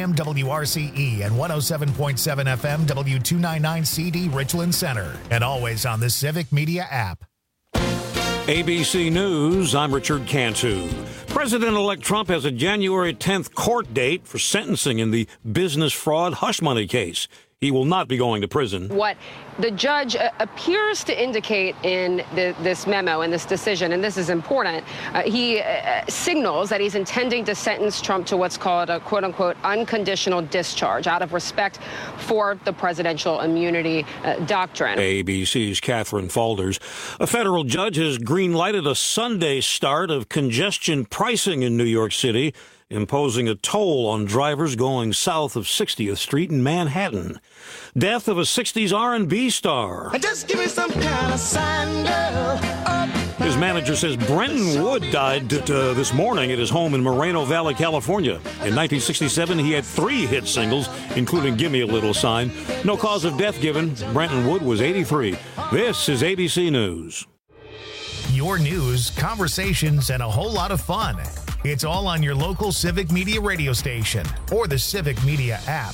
FM WRCE and 107.7 FM W299CD Richland Center. And always on the Civic Media app. ABC News, I'm Richard Cantu. President-elect Trump has a January 10th court date for sentencing in the business fraud hush money case. He will not be going to prison. What the judge appears to indicate in this memo, in this decision, and this is important, he signals that he's intending to sentence Trump to what's called a quote-unquote unconditional discharge out of respect for the presidential immunity doctrine. ABC's Catherine Falders. A federal judge has green-lighted a Sunday start of congestion pricing in New York City, imposing a toll on drivers going south of 60th Street in Manhattan. Death of a 60s R&B star. Just give me some kind of sign, girl. His manager says Brenton Wood died this morning at his home in Moreno Valley, California. In 1967, he had 3 hit singles, including Gimme a Little Sign. No cause of death given. Brenton Wood was 83. This is ABC News. Your news, conversations, and a whole lot of fun. It's all on your local Civic Media radio station or the Civic Media app.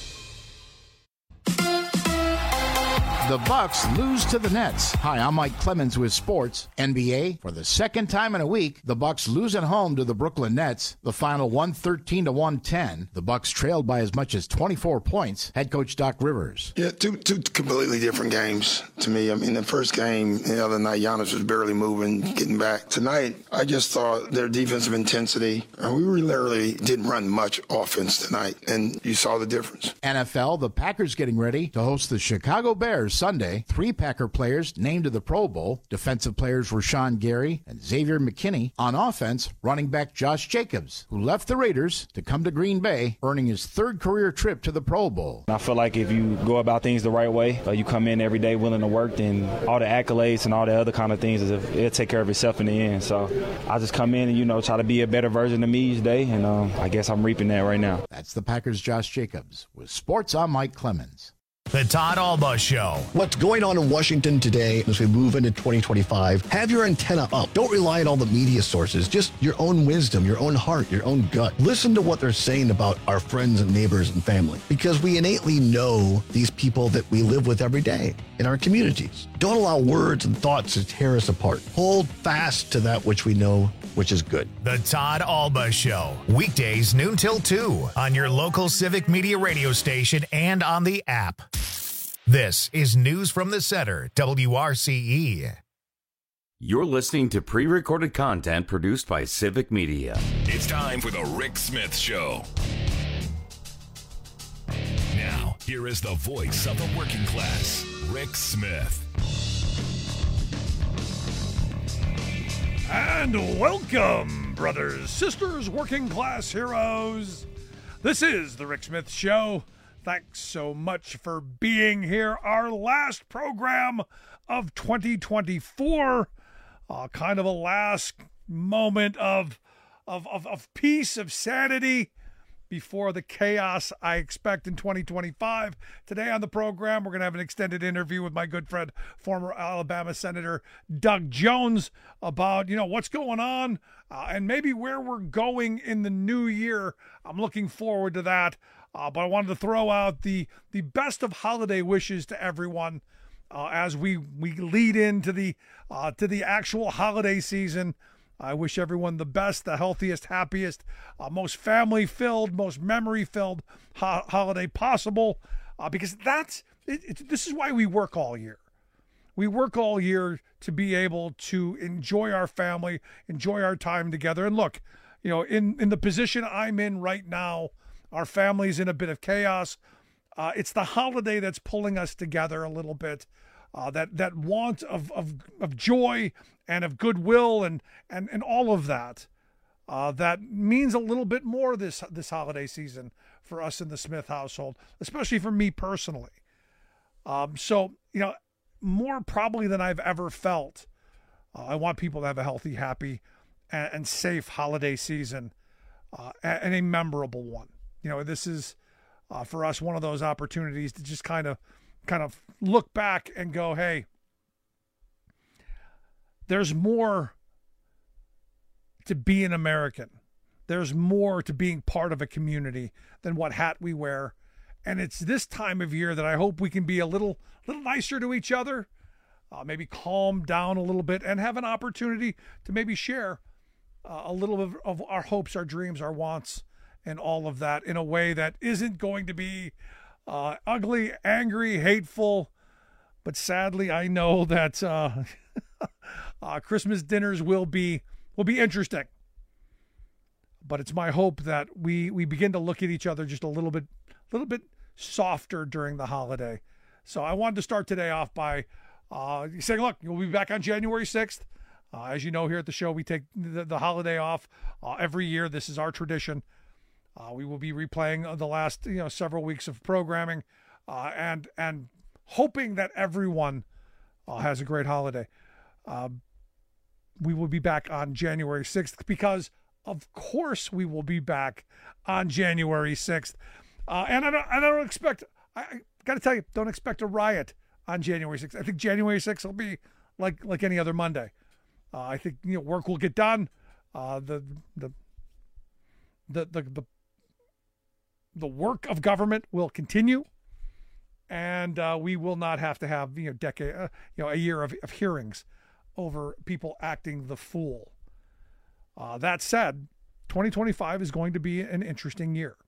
The Bucks lose to the Nets. Hi, I'm Mike Clemens with Sports. NBA, for the second time in a week, the Bucks lose at home to the Brooklyn Nets. The final 113-110. The Bucks trailed by as much as 24 points. Head coach Doc Rivers. Yeah, two completely different games to me. I mean, the first game, the other night, Giannis was barely moving, getting back. Tonight, I just thought their defensive intensity, we literally didn't run much offense tonight, and you saw the difference. NFL, the Packers getting ready to host the Chicago Bears Sunday. 3 Packer players named to the Pro Bowl. Defensive players Rashawn Gary and Xavier McKinney. On offense, running back Josh Jacobs, who left the Raiders to come to Green Bay, earning his 3rd career trip to the Pro Bowl. I feel like if you go about things the right way, you come in every day willing to work, then all the accolades and all the other kind of things, it'll take care of itself in the end. So I just come in and, try to be a better version of me each day, and I guess I'm reaping that right now. That's the Packers' Josh Jacobs. With Sports, I'm Mike Clemens. The Todd Alba Show. What's going on in Washington today as we move into 2025? Have your antenna up. Don't rely on all the media sources. Just your own wisdom, your own heart, your own gut. Listen to what they're saying about our friends and neighbors and family, because we innately know these people that we live with every day in our communities. Don't allow words and thoughts to tear us apart. Hold fast to that which we know, which is good. The Todd Alba Show. Weekdays noon till 2 on your local Civic Media radio station and on the app. This is News from the Center, WRCE. You're listening to pre-recorded content produced by Civic Media. It's time for the Rick Smith Show. Now, here is the voice of the working class, Rick Smith. And welcome, brothers, sisters, working class heroes. This is the Rick Smith Show. Thanks so much for being here. Our last program of 2024. Kind of a last moment of peace, of sanity before the chaos I expect in 2025. Today on the program, we're going to have an extended interview with my good friend, former Alabama Senator Doug Jones, about, what's going on and maybe where we're going in the new year. I'm looking forward to that. But I wanted to throw out the best of holiday wishes to everyone as we lead into the actual holiday season. I wish everyone the best, the healthiest, happiest, most family-filled, most memory-filled holiday possible, because this is why we work all year. We work all year to be able to enjoy our family, enjoy our time together. And look, in the position I'm in right now, our family's in a bit of chaos. It's the holiday that's pulling us together a little bit. That want of joy and of goodwill and all of that. That means a little bit more this holiday season for us in the Smith household, especially for me personally. So, more probably than I've ever felt, I want people to have a healthy, happy, and safe holiday season, and a memorable one. This is, for us, one of those opportunities to just kind of look back and go, hey, there's more to be an American. there's more to being part of a community than what hat we wear. And it's this time of year that I hope we can be a little nicer to each other, maybe calm down a little bit, and have an opportunity to maybe share a little bit of our hopes, our dreams, our wants, and all of that in a way that isn't going to be ugly, angry, hateful. But sadly, I know that Christmas dinners will be interesting. But it's my hope that we begin to look at each other just a little bit softer during the holiday. So I wanted to start today off by saying, look, we'll be back on January 6th. As you know, here at the show, we take the holiday off every year. This is our tradition. We will be replaying the last several weeks of programming and hoping that everyone has a great holiday. We will be back on January 6th because, of course, we will be back on January 6th. And I don't expect, I got to tell you, don't expect a riot on January 6th. I think January 6th will be like any other Monday. I think work will get done. The work of government will continue, and we will not have to have a year of hearings over people acting the fool. That said, 2025 is going to be an interesting year.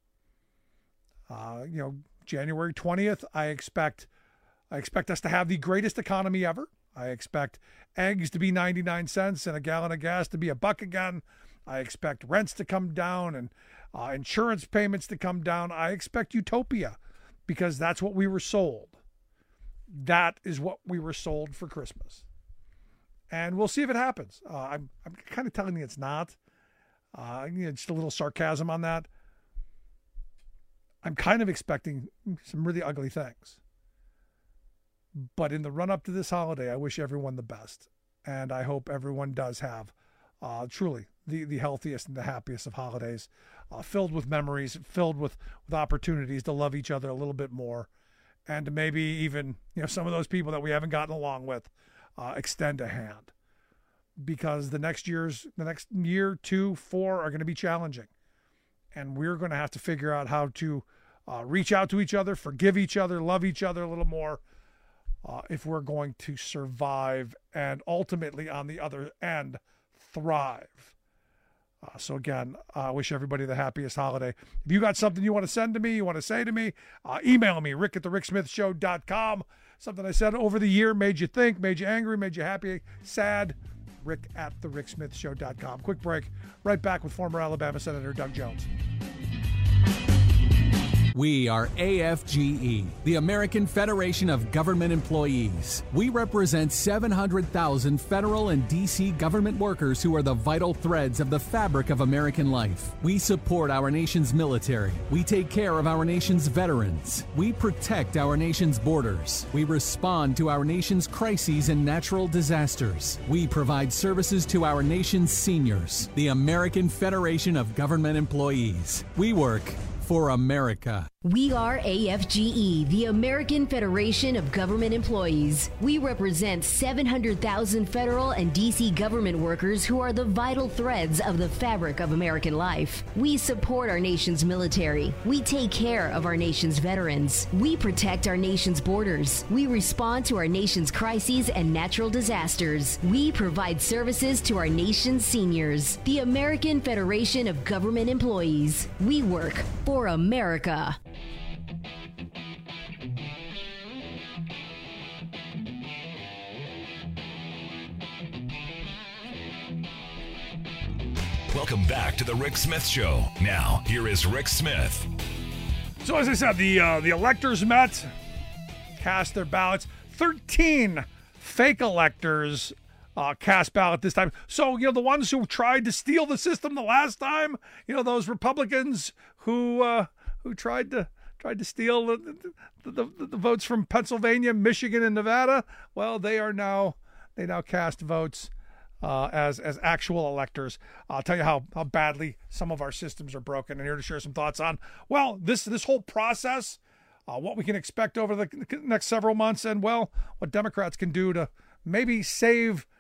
January 20th, I expect us to have the greatest economy ever. I expect eggs to be 99 cents and a gallon of gas to be $1 again. I expect rents to come down and insurance payments to come down. I expect utopia because that's what we were sold. That is what we were sold for Christmas. And we'll see if it happens. I'm kind of telling you it's not. Just a little sarcasm on that. I'm kind of expecting some really ugly things. But in the run-up to this holiday, I wish everyone the best. And I hope everyone does have truly the healthiest and the happiest of holidays, filled with memories, filled with opportunities to love each other a little bit more, and to maybe even some of those people that we haven't gotten along with extend a hand. Because the next year, 2, 4 are going to be challenging. And we're going to have to figure out how to reach out to each other, forgive each other, love each other a little more, if we're going to survive and ultimately on the other end thrive. So again, I wish everybody the happiest holiday. If you got something you want to send to me, you want to say to me, email me, rick@thericksmithshow.com. Something I said over the year made you think, made you angry, made you happy, sad, rick@thericksmithshow.com. Quick break. Right back with former Alabama Senator Doug Jones. We are AFGE, the American Federation of Government Employees. We represent 700,000 federal and D.C. government workers who are the vital threads of the fabric of American life. We support our nation's military. We take care of our nation's veterans. We protect our nation's borders. We respond to our nation's crises and natural disasters. We provide services to our nation's seniors. The American Federation of Government Employees. We work for America. We are AFGE, the American Federation of Government Employees. We represent 700,000 federal and D.C. government workers who are the vital threads of the fabric of American life. We support our nation's military. We take care of our nation's veterans. We protect our nation's borders. We respond to our nation's crises and natural disasters. We provide services to our nation's seniors. The American Federation of Government Employees. We work for America. Welcome back to the Rick Smith Show. Now, here is Rick Smith. So as I said, the electors met, cast their ballots. 13 fake electors cast ballot this time. So, the ones who tried to steal the system the last time, those Republicans who tried to steal the votes from Pennsylvania, Michigan, and Nevada, well, they now cast votes as actual electors. I'll tell you how badly some of our systems are broken, and here to share some thoughts on, well, this whole process, what we can expect over the next several months, and, well, what Democrats can do to maybe save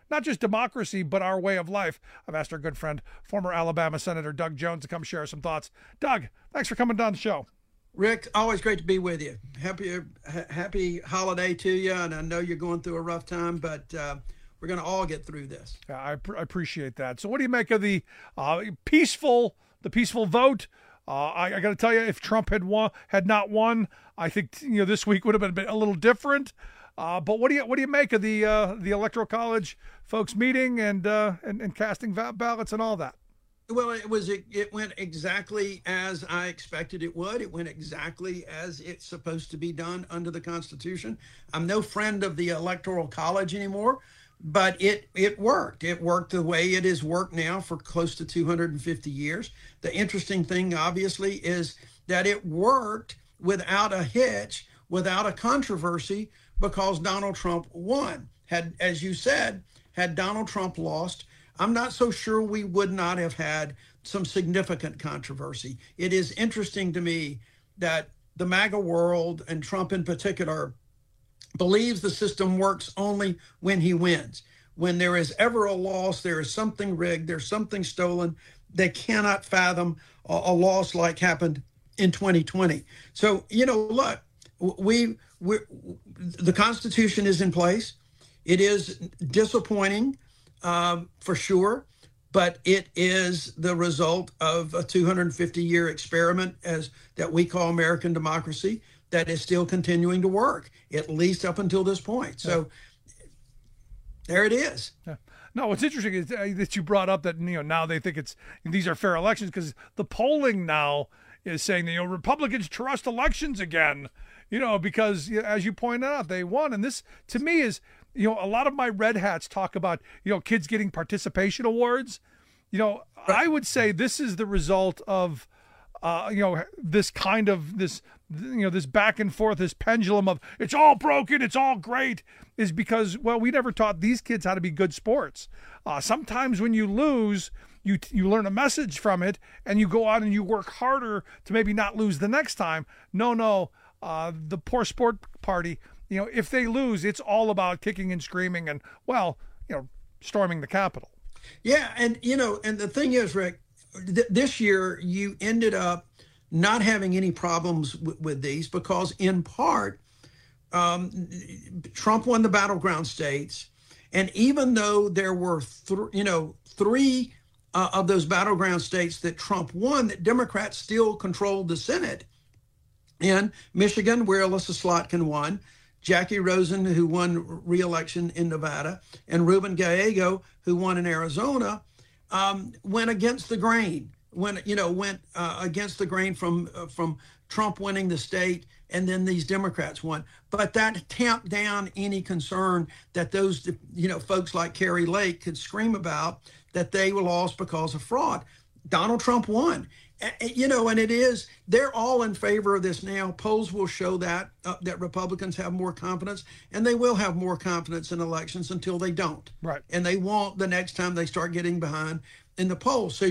not just democracy, but our way of life. I've asked our good friend, former Alabama Senator Doug Jones, to come share some thoughts. Doug, thanks for coming down the show. Rick, always great to be with you. Happy holiday to you, and I know you're going through a rough time, but we're going to all get through this. Yeah, I appreciate that. So what do you make of the peaceful vote? I got to tell you, if Trump had not won, I think this week would have been a little different. But what do you make of the Electoral College folks meeting and casting ballots and all that? Well, it went exactly as I expected it would. It went exactly as it's supposed to be done under the Constitution. I'm no friend of the Electoral College anymore, but it worked. It worked the way it has worked now for close to 250 years. The interesting thing, obviously, is that it worked without a hitch, without a controversy, because Donald Trump won. As you said, had Donald Trump lost, I'm not so sure we would not have had some significant controversy. It is interesting to me that the MAGA world, and Trump in particular, believes the system works only when he wins. When there is ever a loss, there is something rigged, there's something stolen. They cannot fathom a loss like happened in 2020. So, look, the Constitution is in place. It is disappointing, for sure, but it is the result of a 250-year experiment that we call American democracy that is still continuing to work, at least up until this point. So there it is. Yeah. No, what's interesting is that you brought up that now they think these are fair elections, because the polling now is saying that Republicans trust elections again, because as you pointed out, they won. And this, to me, is a lot of my red hats talk about kids getting participation awards. I would say this is the result of this kind of this back and forth, this pendulum of it's all broken, it's all great, is because, well, we never taught these kids how to be good sports. Sometimes when you lose, you learn a message from it, and you go out and you work harder to maybe not lose the next time. No, the poor sport party, if they lose, it's all about kicking and screaming and, storming the Capitol. Yeah, and and the thing is, Rick, this year you ended up not having any problems with these because, in part, Trump won the battleground states, and even though there were three of those battleground states that Trump won, that Democrats still controlled the Senate. In Michigan, where Alyssa Slotkin won, Jackie Rosen, who won re-election in Nevada, and Ruben Gallego, who won in Arizona, went against the grain. Went against the grain from Trump winning the state, and then these Democrats won. But that tamped down any concern that those folks like Kari Lake could scream about, that they were lost because of fraud. Donald Trump won. And they're all in favor of this now. Polls will show that Republicans have more confidence, and they will have more confidence in elections until they don't. Right. And they won't the next time they start getting behind in the polls. So,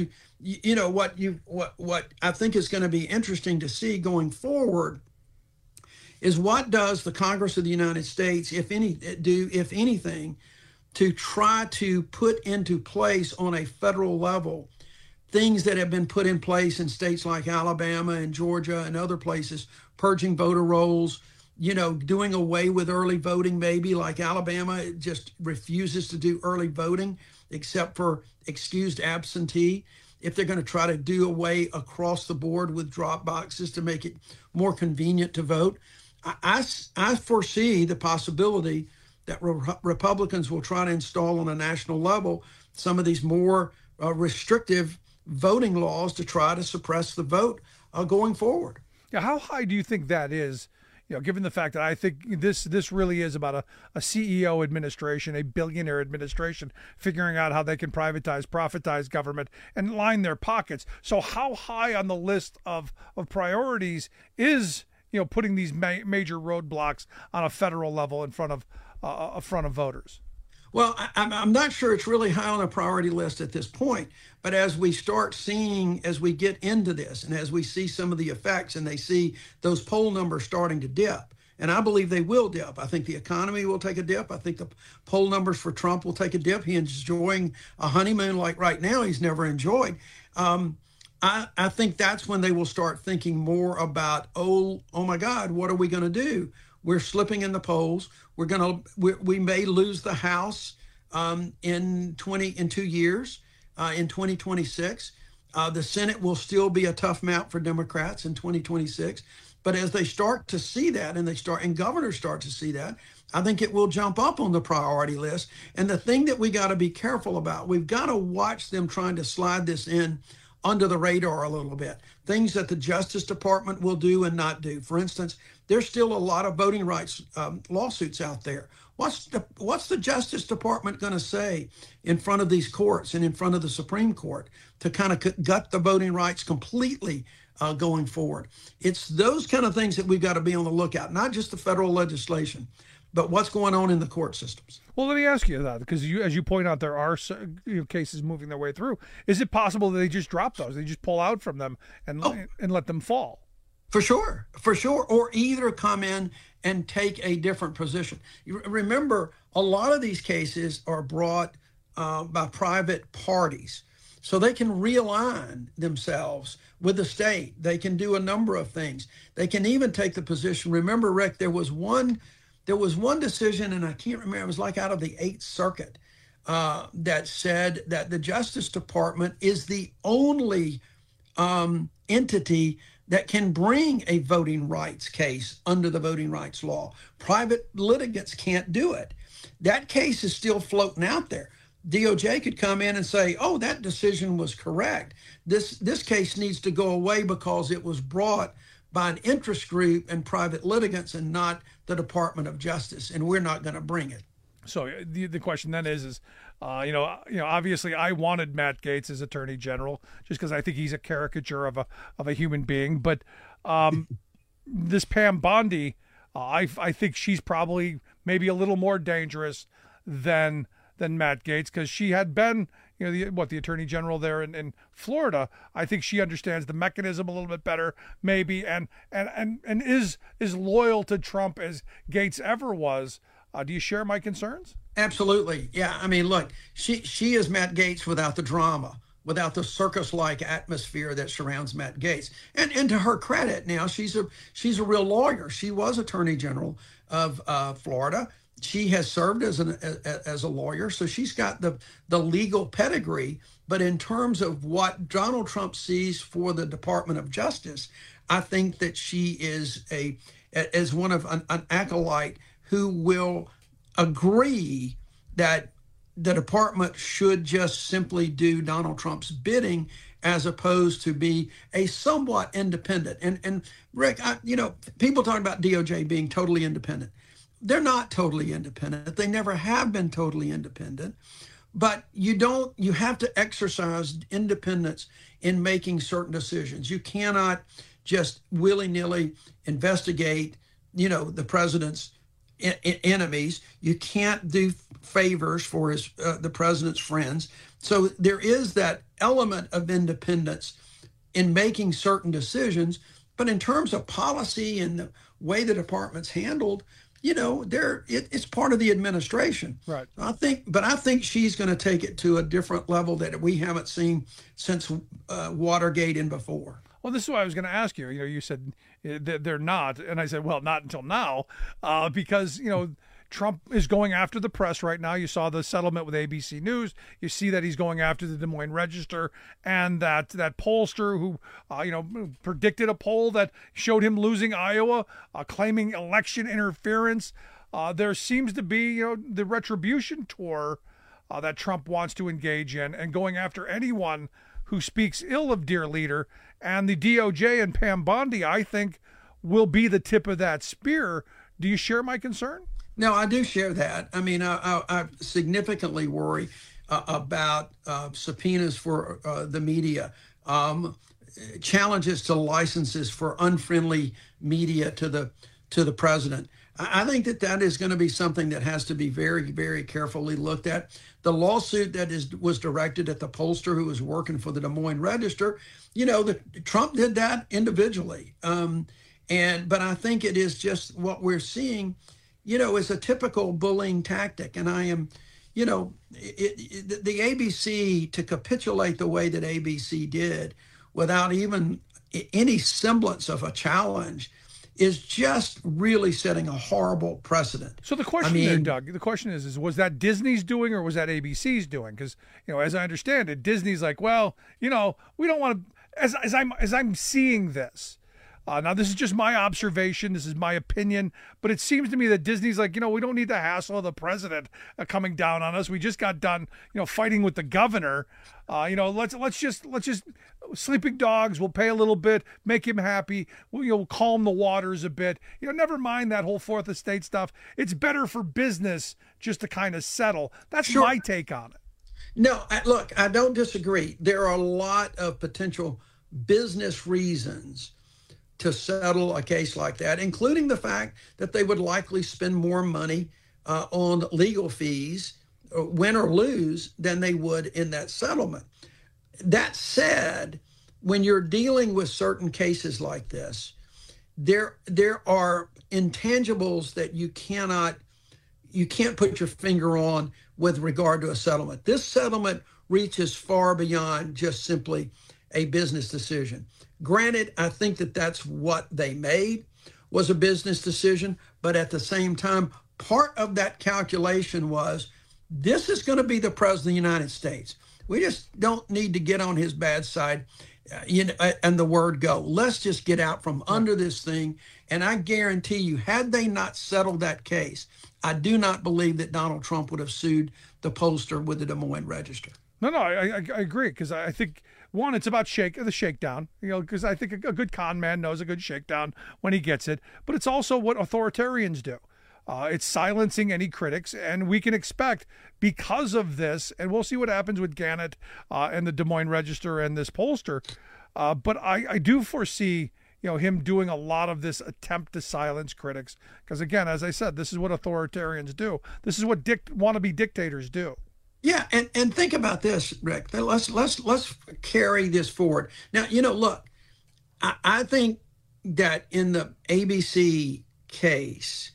what I think is going to be interesting to see going forward is what does the Congress of the United States, if anything, to try to put into place on a federal level things that have been put in place in states like Alabama and Georgia and other places, purging voter rolls, doing away with early voting, maybe like Alabama just refuses to do early voting except for excused absentee. If they're going to try to do away across the board with drop boxes to make it more convenient to vote, I foresee the possibility that Republicans will try to install on a national level some of these more restrictive voting laws to try to suppress the vote going forward. Yeah, how high do you think that is? Given the fact that I think this really is about a CEO administration, a billionaire administration, figuring out how they can profitize government and line their pockets. So how high on the list of priorities is putting these major roadblocks on a federal level in front of voters? Well, I'm not sure it's really high on the priority list at this point, but as we get into this, and as we see some of the effects, and they see those poll numbers starting to dip, and I believe they will dip. I think the economy will take a dip. I think the poll numbers for Trump will take a dip. He's enjoying a honeymoon like right now he's never enjoyed. I think that's when they will start thinking more about, oh my God, what are we going to do? We're slipping in the polls. We may lose the House in 2 years, in 2026. The Senate will still be a tough mount for Democrats in 2026. But as they start to see that, and governors start to see that, I think it will jump up on the priority list. And the thing that we got to be careful about, we've got to watch them trying to slide this in under the radar a little bit. Things that the Justice Department will do and not do. For instance, there's still a lot of voting rights lawsuits out there. What's the Justice Department going to say in front of these courts and in front of the Supreme Court to kind of gut the voting rights completely going forward? It's those kind of things that we've got to be on the lookout, not just the federal legislation, but what's going on in the court systems. Well, let me ask you that, because as you point out, there are cases moving their way through. Is it possible that they just drop those? They just pull out from them and let them fall? For sure. Or either come in and take a different position. You remember, a lot of these cases are brought by private parties, so they can realign themselves with the state. They can do a number of things. They can even take the position. Remember, Rick, there was one decision, and I can't remember, it was like out of the 8th Circuit, that said that the Justice Department is the only entity that can bring a voting rights case under the voting rights law. Private litigants can't do it. That case is still floating out there. DOJ could come in and say, oh, that decision was correct. This case needs to go away because it was brought by an interest group and private litigants and not the Department of Justice, and we're not going to bring it. So the question then is obviously I wanted Matt Gaetz as Attorney General just because I think he's a caricature of a human being. But this Pam Bondi, I think she's probably maybe a little more dangerous than Matt Gaetz, because she had been the Attorney General there in Florida. I think she understands the mechanism a little bit better, maybe, and is loyal to Trump as Gaetz ever was. Do you share my concerns? Absolutely. Yeah. I mean, look, she is Matt Gaetz without the drama, without the circus-like atmosphere that surrounds Matt Gaetz. And to her credit, now she's a real lawyer. She was Attorney General of Florida. She has served as a lawyer, so she's got the legal pedigree. But in terms of what Donald Trump sees for the Department of Justice, I think that she is as one of an acolyte who will agree that the department should just simply do Donald Trump's bidding, as opposed to be a somewhat independent. And Rick, people talk about DOJ being totally independent. They're not totally independent. They never have been totally independent. But you have to exercise independence in making certain decisions. You cannot just willy-nilly investigate, the president's enemies. You can't do favors for the president's friends. So there is that element of independence in making certain decisions. But in terms of policy and the way the department's handled, it's part of the administration. Right. I think she's going to take it to a different level that we haven't seen since Watergate and before. Well, this is what I was going to ask you. You said they're not, and I said, well, not until now, because Trump is going after the press right now. You saw the settlement with ABC News. You see that he's going after the Des Moines Register and that pollster who, predicted a poll that showed him losing Iowa, claiming election interference. There seems to be, the retribution tour that Trump wants to engage in, and going after anyone who speaks ill of dear leader. And the DOJ and Pam Bondi, I think, will be the tip of that spear. Do you share my concern? No, I do share that. I mean, I significantly worry about subpoenas for the media, challenges to licenses for unfriendly media to the president. I think that is going to be something that has to be very, very carefully looked at. The lawsuit that was directed at the pollster who was working for the Des Moines Register, Trump did that individually. But I think it is just what we're seeing, is a typical bullying tactic. And I am, the ABC, to capitulate the way that ABC did without even any semblance of a challenge, is just really setting a horrible precedent. So the question there, Doug, the question is was that Disney's doing or was that ABC's doing? Because, as I understand it, Disney's like, well, we don't want to, as I'm seeing this, now this is just my observation, this is my opinion, but it seems to me that Disney's like, we don't need the hassle of the president coming down on us. We just got done, fighting with the governor. Let's just sleeping dogs. We'll pay a little bit, make him happy. We'll calm the waters a bit. Never mind that whole fourth estate stuff. It's better for business just to kind of settle. That's my take on it. No, look, I don't disagree. There are a lot of potential business reasons to settle a case like that, including the fact that they would likely spend more money on legal fees, win or lose, than they would in that settlement. That said, when you're dealing with certain cases like this, there are intangibles that you can't put your finger on with regard to a settlement. This settlement reaches far beyond just simply a business decision. Granted, I think that that's what they made, was a business decision, but at the same time, part of that calculation was, this is going to be the president of the United States. We just don't need to get on his bad side, and the word go. Let's just get out from under this thing. And I guarantee you, had they not settled that case, I do not believe that Donald Trump would have sued the pollster with the Des Moines Register. No, I agree, because I think, one, it's about the shakedown, because I think a good con man knows a good shakedown when he gets it, but it's also what authoritarians do. It's silencing any critics, and we can expect, because of this, and we'll see what happens with Gannett and the Des Moines Register and this pollster, but I do foresee him doing a lot of this attempt to silence critics, because again, as I said, this is what authoritarians do. This is what wannabe dictators do. Yeah, and think about this, Rick. Let's carry this forward. Now, look, I think that in the ABC case,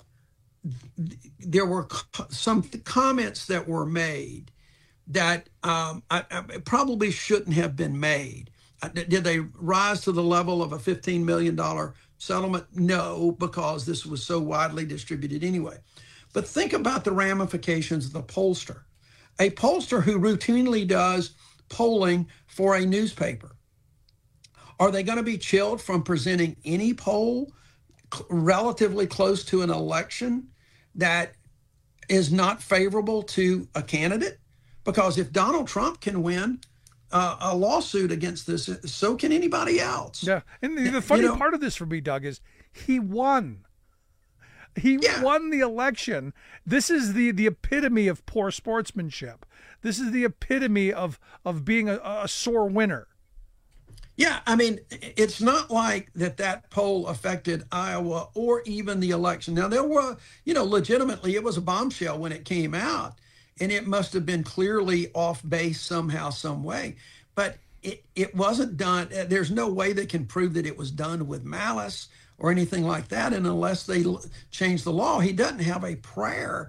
there were some comments that were made that I probably shouldn't have been made. Did they rise to the level of a $15 million settlement? No, because this was so widely distributed anyway. But think about the ramifications of the pollster. A pollster who routinely does polling for a newspaper. Are they going to be chilled from presenting any poll relatively close to an election that is not favorable to a candidate? Because if Donald Trump can win a lawsuit against this, so can anybody else. Yeah, and the funny part of this for me, Doug, is he won. He won the election. This is the epitome of poor sportsmanship. This is the epitome of being a sore winner. Yeah, I mean, it's not like that poll affected Iowa or even the election. Now, there were, legitimately, it was a bombshell when it came out, and it must have been clearly off base somehow, some way. But it wasn't done. There's no way they can prove that it was done with malice or anything like that. And unless they change the law, he doesn't have a prayer.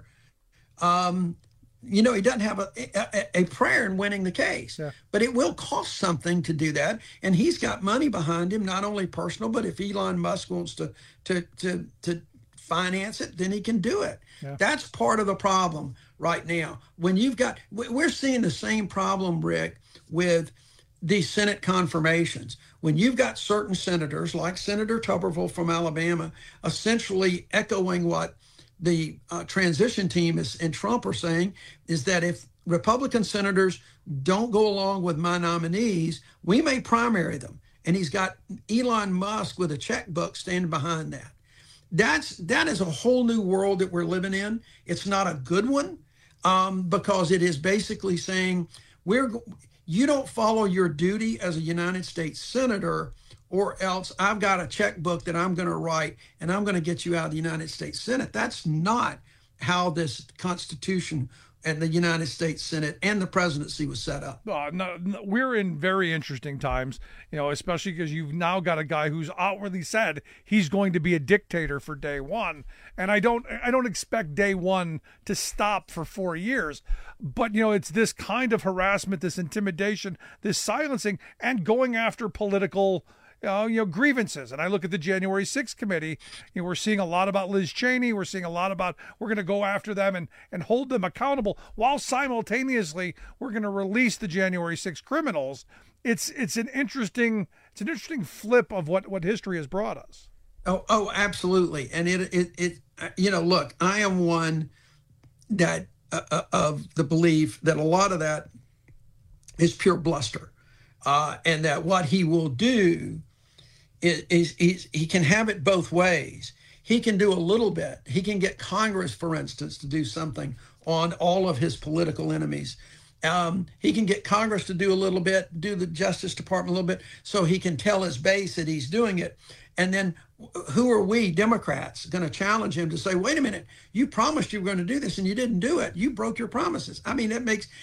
He doesn't have a prayer in winning the case. Yeah. But it will cost something to do that. And he's got money behind him, not only personal, but if Elon Musk wants to finance it, then he can do it. Yeah. That's part of the problem right now. We're seeing the same problem, Rick, with the Senate confirmations. When you've got certain senators, like Senator Tuberville from Alabama, essentially echoing what the transition team and Trump are saying, is that if Republican senators don't go along with my nominees, we may primary them. And he's got Elon Musk with a checkbook standing behind that. That is a whole new world that we're living in. It's not a good one, because it is basically saying you don't follow your duty as a United States senator, or else I've got a checkbook that I'm going to write and I'm going to get you out of the United States Senate. That's not how this Constitution and the United States Senate and the presidency was set up. No, we're in very interesting times, especially because you've now got a guy who's outwardly said he's going to be a dictator for day one. And I don't expect day one to stop for 4 years. But, it's this kind of harassment, this intimidation, this silencing, and going after political grievances. And I look at the January 6th committee, we're seeing a lot about Liz Cheney. We're seeing a lot about, we're going to go after them and hold them accountable while simultaneously we're going to release the January 6th criminals. It's an interesting flip of what history has brought us. Oh, absolutely. And it look, I am one that of the belief that a lot of that is pure bluster. And that what he will do is he can have it both ways. He can do a little bit. He can get Congress, for instance, to do something on all of his political enemies. He can get Congress to do a little bit, do the Justice Department a little bit, so he can tell his base that he's doing it. And then who are we, Democrats, going to challenge him to say, wait a minute, you promised you were going to do this and you didn't do it. You broke your promises. I mean,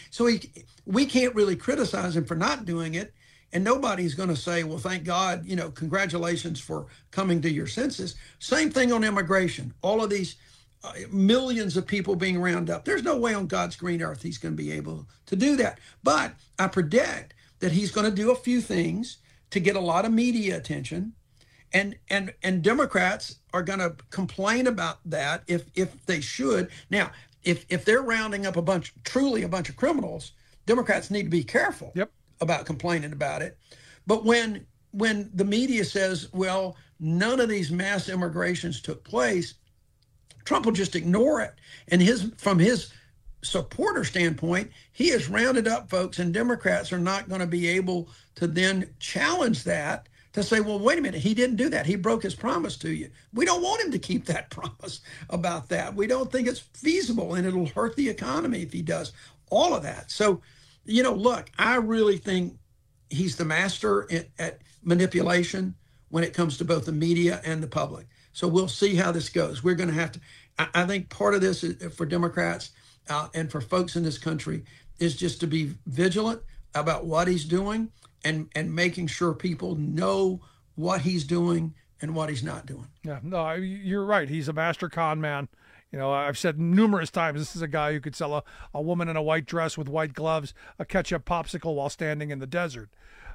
we can't really criticize him for not doing it. And nobody's going to say, well, thank God, congratulations for coming to your senses. Same thing on immigration. All of these millions of people being rounded up. There's no way on God's green earth he's going to be able to do that. But I predict that he's going to do a few things to get a lot of media attention. And Democrats are going to complain about that if they should. Now, if they're rounding up a bunch of criminals, Democrats need to be careful. Yep. About complaining about it. But when the media says, well, none of these mass immigrations took place, Trump will just ignore it. And from his supporter standpoint, he has rounded up folks, and Democrats are not going to be able to then challenge that to say, well, wait a minute, he didn't do that. He broke his promise to you. We don't want him to keep that promise about that. We don't think it's feasible, and it'll hurt the economy if he does all of that. So, look, I really think he's the master at manipulation when it comes to both the media and the public. So we'll see how this goes. We're going to have to, I think part of this is, for Democrats and for folks in this country, is just to be vigilant about what he's doing and making sure people know what he's doing and what he's not doing. Yeah, no, you're right. He's a master con man. I've said numerous times, this is a guy who could sell a woman in a white dress with white gloves a ketchup popsicle while standing in the desert.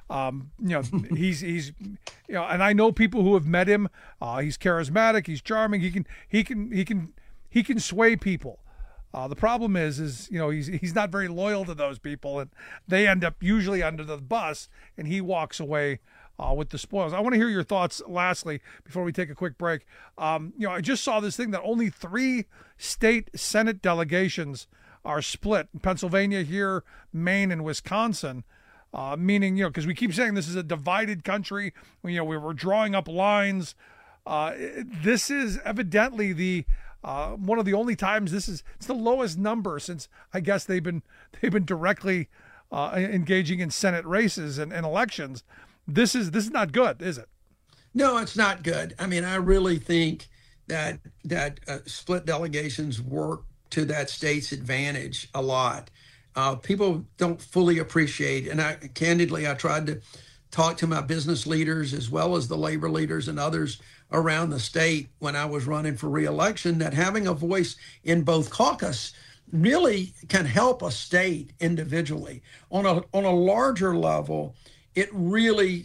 He's and I know people who have met him. He's charismatic. He's charming. He can sway people. The problem is he's not very loyal to those people, and they end up usually under the bus, and he walks away with the spoils. I want to hear your thoughts lastly before we take a quick break. I just saw this thing that only 3 state Senate delegations are split. Pennsylvania here, Maine, and Wisconsin. Meaning, because we keep saying this is a divided country. We're drawing up lines. This is evidently the one of the only times it's the lowest number since I guess they've been directly engaging in Senate races and elections. This is not good, is it? No, it's not good. I mean, I really think that split delegations work to that state's advantage a lot. People don't fully appreciate, and I tried to talk to my business leaders as well as the labor leaders and others around the state when I was running for re-election, that having a voice in both caucus really can help a state individually. On a larger level, it really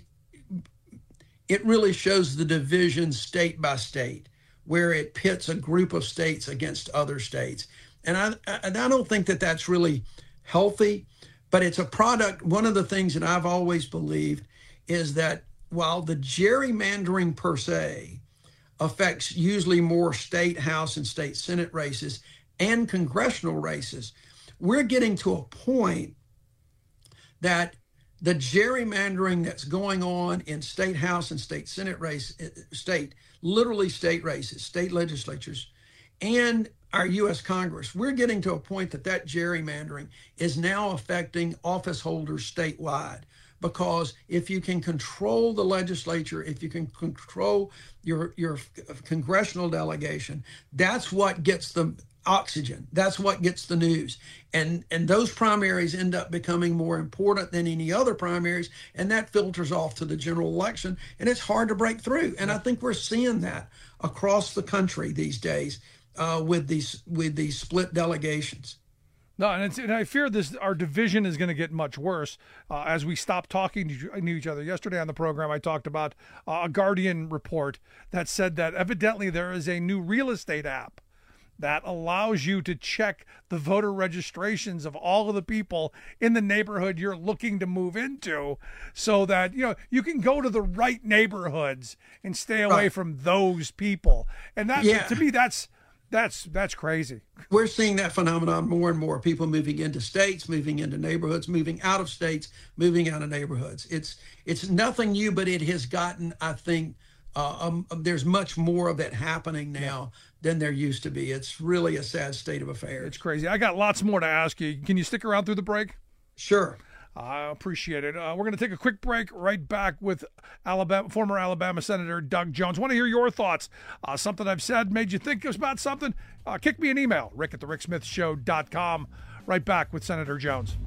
shows the division state by state, where it pits a group of states against other states. And I don't think that that's really healthy, but it's a product. One of the things that I've always believed is that while the gerrymandering per se affects usually more state House and state Senate races and congressional races, we're getting to a point that the gerrymandering that's going on in state House and state Senate literally state races, state legislatures, and our U.S. Congress, we're getting to a point that gerrymandering is now affecting office holders statewide. Because if you can control the legislature, if you can control your congressional delegation, that's what gets them oxygen. That's what gets the news. And those primaries end up becoming more important than any other primaries, and that filters off to the general election, and it's hard to break through. And I think we're seeing that across the country these days with these split delegations. No, and I fear our division is going to get much worse as we stop talking to each other. Yesterday on the program, I talked about a Guardian report that said that evidently there is a new real estate app that allows you to check the voter registrations of all of the people in the neighborhood you're looking to move into, so that you can go to the right neighborhoods and stay away from those people. And that, to me, that's crazy. We're seeing that phenomenon more and more. People moving into states, moving into neighborhoods, moving out of states, moving out of neighborhoods. It's nothing new, but it has gotten, I think, there's much more of it happening now than there used to be. It's really a sad state of affairs. It's crazy. I got lots more to ask you. Can you stick around through the break? Sure. I appreciate it. We're going to take a quick break. Right back with former Alabama Senator Doug Jones. Want to hear your thoughts. Something I've said made you think about something? Kick me an email, rick@thericksmithshow.com. Right back with Senator Jones.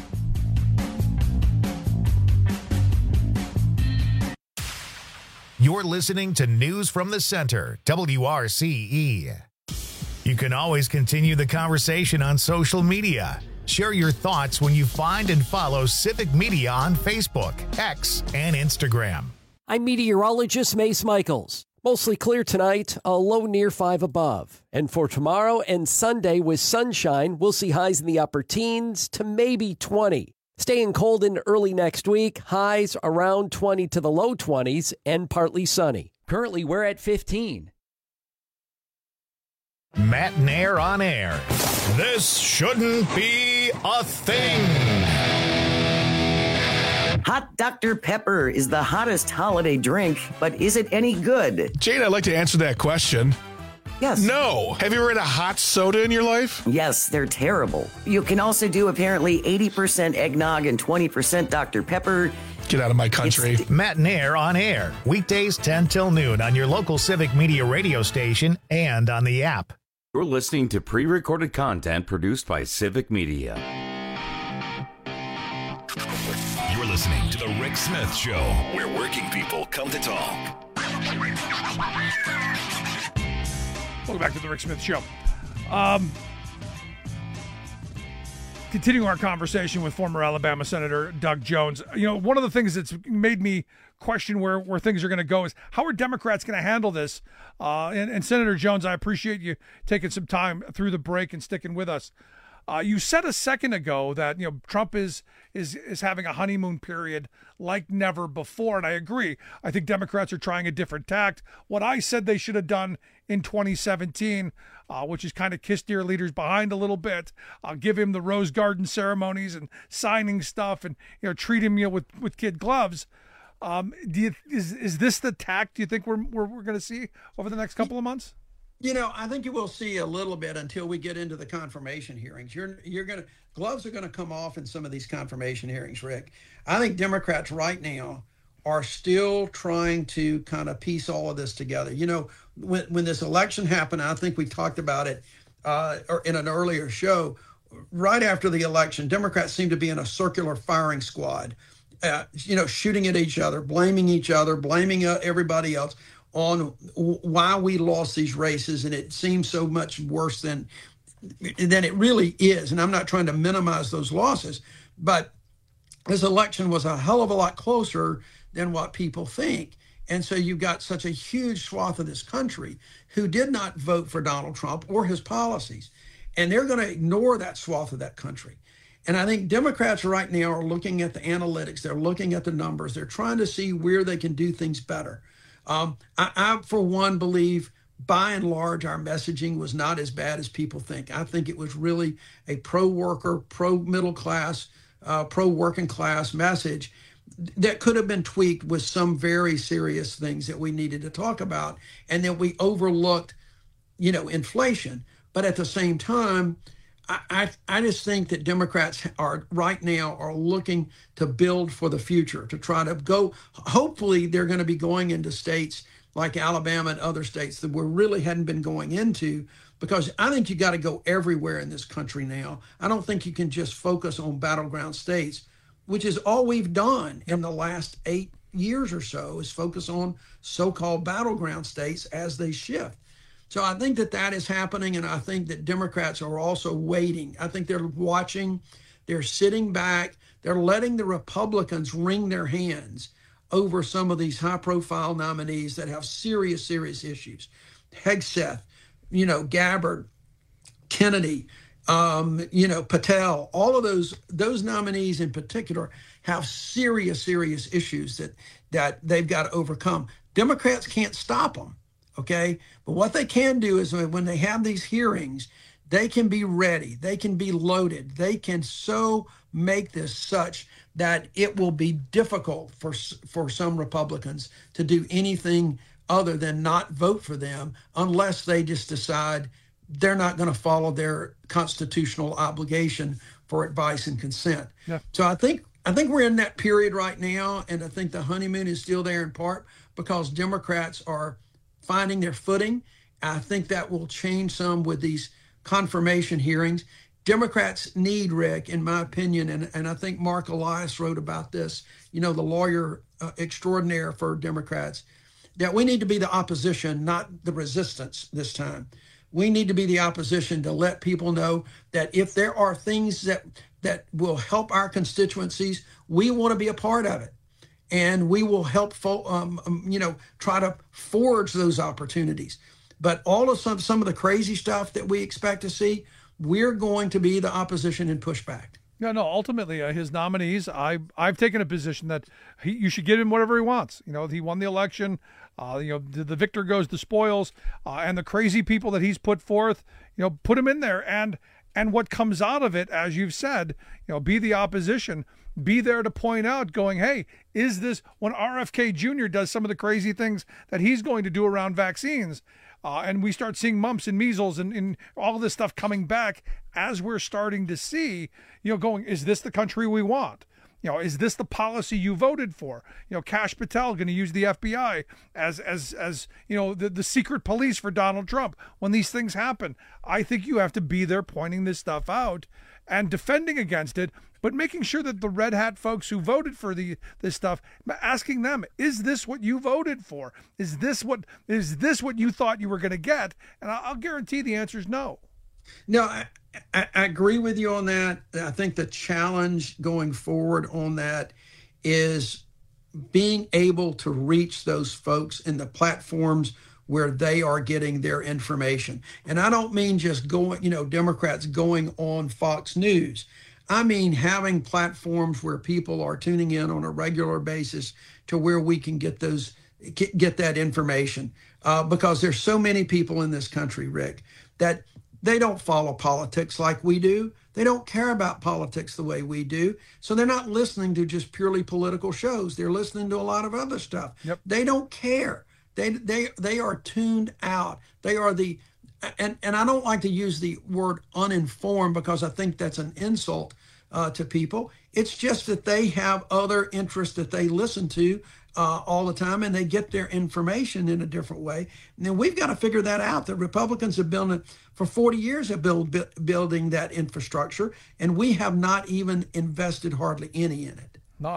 You're listening to News from the Center, WRCE. You can always continue the conversation on social media. Share your thoughts when you find and follow Civic Media on Facebook, X, and Instagram. I'm meteorologist Mace Michaels. Mostly clear tonight, a low near 5 above. And for tomorrow and Sunday with sunshine, we'll see highs in the upper teens to maybe 20. Staying cold into early next week, highs around 20 to the low 20s and partly sunny. Currently, we're at 15. Matt Nair on air. This shouldn't be a thing. Hot Dr. Pepper is the hottest holiday drink, but is it any good? Jane, I'd like to answer that question. Yes. No. Have you ever had a hot soda in your life? Yes, they're terrible. You can also do apparently 80% eggnog and 20% Dr. Pepper. Get out of my country. Matt Nair on air. Weekdays 10 till noon on your local Civic Media radio station and on the app. You're listening to pre-recorded content produced by Civic Media. You're listening to The Rick Smith Show, where working people come to talk. Welcome back to The Rick Smith Show. Continuing our conversation with former Alabama Senator Doug Jones. One of the things that's made me question where things are going to go is how are Democrats going to handle this? And Senator Jones, I appreciate you taking some time through the break and sticking with us. You said a second ago that Trump is having a honeymoon period like never before, and I agree. I think Democrats are trying a different tact. What I said they should have done in 2017, which is kind of kiss their leaders behind a little bit, give him the Rose Garden ceremonies and signing stuff, and treat him with kid gloves. Is this the tact do you think we're going to see over the next couple of months? I think you will see a little bit until we get into the confirmation hearings. Gloves are going to come off in some of these confirmation hearings, Rick. I think Democrats right now are still trying to kind of piece all of this together. When this election happened, I think we talked about it in an earlier show. Right after the election, Democrats seem to be in a circular firing squad, shooting at each other, blaming everybody else on why we lost these races, and it seems so much worse than it really is. And I'm not trying to minimize those losses, but this election was a hell of a lot closer than what people think. And so you've got such a huge swath of this country who did not vote for Donald Trump or his policies, and they're going to ignore that swath of that country. And I think Democrats right now are looking at the analytics, they're looking at the numbers, they're trying to see where they can do things better. I, for one, believe by and large our messaging was not as bad as people think. I think it was really a pro-worker, pro-middle class, pro-working class message that could have been tweaked with some very serious things that we needed to talk about, and that we overlooked, inflation. But at the same time, I just think that Democrats are right now looking to build for the future, to try to go. Hopefully, they're going to be going into states like Alabama and other states that we really hadn't been going into, because I think you got to go everywhere in this country now. I don't think you can just focus on battleground states, which is all we've done in the last 8 years or so, is focus on so-called battleground states as they shift. So I think that is happening, and I think that Democrats are also waiting. I think they're watching, they're sitting back, they're letting the Republicans wring their hands over some of these high-profile nominees that have serious issues. Hegseth, Gabbard, Kennedy, Patel, all of those nominees in particular have serious issues that they've got to overcome. Democrats can't stop them, okay? But what they can do is when they have these hearings, they can be ready, they can be loaded, they can so make this such that it will be difficult for some Republicans to do anything other than not vote for them, unless they just decide they're not going to follow their constitutional obligation for advice and consent. Yeah. So I think we're in that period right now, and I think the honeymoon is still there in part because Democrats are finding their footing. I think that will change some with these confirmation hearings. Democrats need, Rick, in my opinion, and I think Mark Elias wrote about this, the lawyer extraordinaire for Democrats, that we need to be the opposition, not the resistance this time. We need to be the opposition to let people know that if there are things that will help our constituencies, we want to be a part of it. And we will help, try to forge those opportunities. But all of some of the crazy stuff that we expect to see, we're going to be the opposition and push back. No, ultimately, his nominees, I've taken a position that you should give him whatever he wants. He won the election. The victor goes the spoils, and the crazy people that he's put forth, put him in there. And what comes out of it, as you've said, be the opposition, be there to point out, going, hey, is this, when RFK Jr. does some of the crazy things that he's going to do around vaccines, and we start seeing mumps and measles and all this stuff coming back, as we're starting to see, going, is this the country we want? Is this the policy you voted for? Kash Patel going to use the FBI as the secret police for Donald Trump when these things happen. I think you have to be there pointing this stuff out and defending against it, but making sure that the red hat folks who voted for this stuff, asking them, is this what you voted for? Is this what you thought you were going to get? And I'll guarantee the answer is no. No, I agree with you on that. I think the challenge going forward on that is being able to reach those folks in the platforms where they are getting their information. And I don't mean just going, Democrats going on Fox News. I mean having platforms where people are tuning in on a regular basis to where we can get that information. Because there's so many people in this country, Rick, that they don't follow politics like we do. They don't care about politics the way we do. So they're not listening to just purely political shows. They're listening to a lot of other stuff. Yep. They don't care. They are tuned out. They are and I don't like to use the word uninformed because I think that's an insult to people. It's just that they have other interests that they listen to all the time, and they get their information in a different way. And then we've got to figure that out. The Republicans have been for 40 years have building that infrastructure, and we have not even invested hardly any in it. No,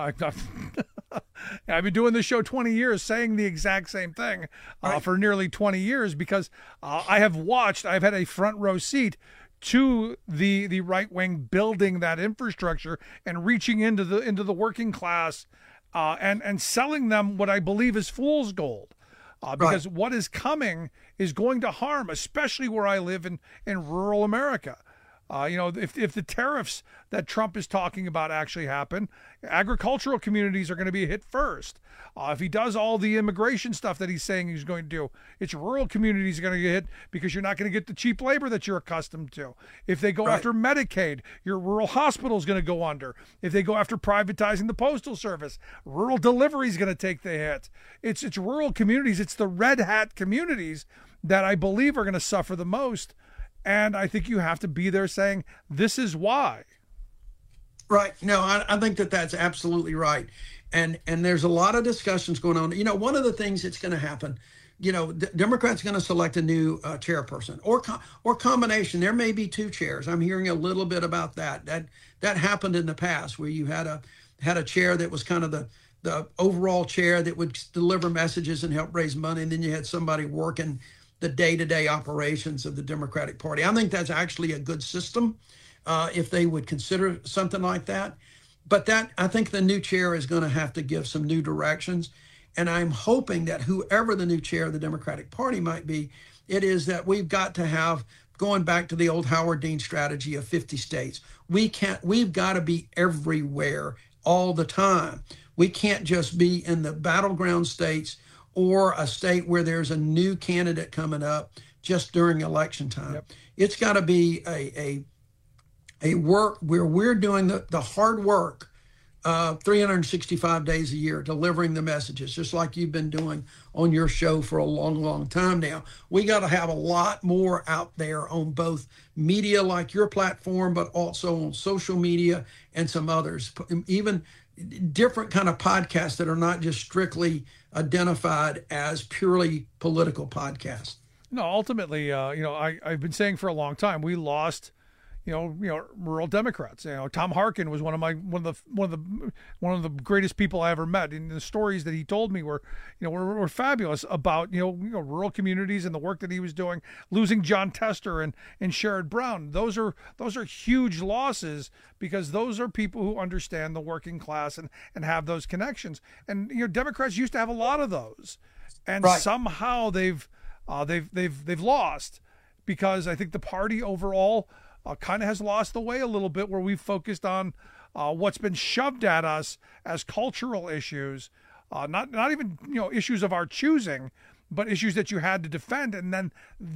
I've been doing this show 20 years, saying the exact same thing for nearly 20 years because I've had a front row seat to the right wing building that infrastructure and reaching into the working class and selling them what I believe is fool's gold. Because what is coming is going to harm, especially where I live in rural America. If the tariffs that Trump is talking about actually happen, agricultural communities are going to be hit first. If he does all the immigration stuff that he's saying he's going to do, it's rural communities are going to get hit because you're not going to get the cheap labor that you're accustomed to. If they go after Medicaid, your rural hospital is going to go under. If they go after privatizing the Postal Service, rural delivery is going to take the hit. It's rural communities. It's the red hat communities that I believe are going to suffer the most. And I think you have to be there saying, this is why. Right. No, I think that's absolutely right. And there's a lot of discussions going on. One of the things that's going to happen, Democrats going to select a new chairperson or combination. There may be two chairs. I'm hearing a little bit about that. That happened in the past where you had a chair that was kind of the overall chair that would deliver messages and help raise money, and then you had somebody working the day-to-day operations of the Democratic Party. I think that's actually a good system if they would consider something like that. But I think the new chair is going to have to give some new directions. And I'm hoping that whoever the new chair of the Democratic Party might be, it is that we've got to have, going back to the old Howard Dean strategy of 50 states, we've got to be everywhere all the time. We can't just be in the battleground states or a state where there's a new candidate coming up just during election time. Yep. It's got to be a work where we're doing the hard work 365 days a year, delivering the messages, just like you've been doing on your show for a long, long time now. We got to have a lot more out there on both media like your platform, but also on social media and some others, even different kind of podcasts that are not just strictly identified as purely political podcasts. No, ultimately, I've been saying for a long time, we lost rural Democrats. Tom Harkin was one of the greatest people I ever met. And the stories that he told me were fabulous about rural communities and the work that he was doing. Losing John Tester and Sherrod Brown, those are huge losses, because those are people who understand the working class and have those connections. And Democrats used to have a lot of those, and right. Somehow they've lost, because I think the party overall kind of has lost the way a little bit, where we've focused on what's been shoved at us as cultural issues, not even issues of our choosing, but issues that you had to defend. And then